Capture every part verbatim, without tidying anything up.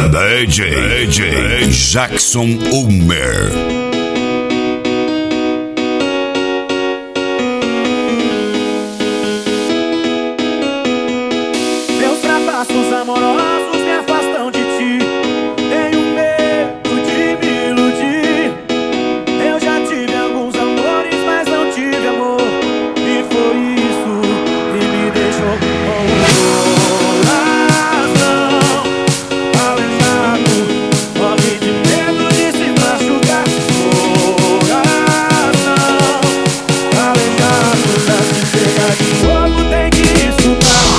D J, D J Jackson Ulmer. Meus fracassos amorosos me afastam de ti. Tenho medo de me iludir. Eu já tive alguns amores, mas não tive amor. E foi isso que me deixou com coração aleijado. Morre de medo de se machucar. Coração aleijado. Pra se pegar de novo tem que estudar.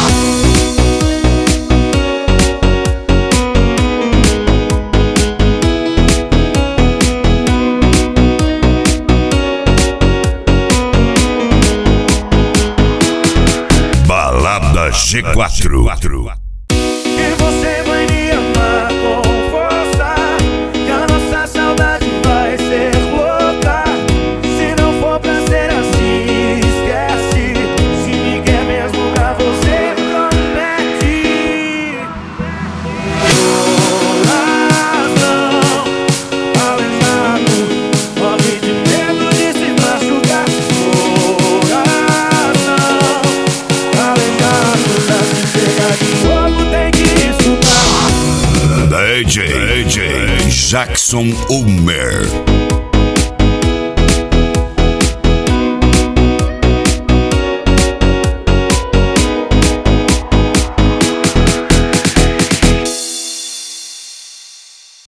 Balada G quatro. E você vai me amar com força, que a nossa saudade vai ser louca. Se não for pra ser assim, esquece. Se me quer mesmo pra você, promete. Coração aleijado, morre de medo de se machucar. Coração aleijado, pra se pegar de novo tem que estudar. D J, D J Jackson Ulmer.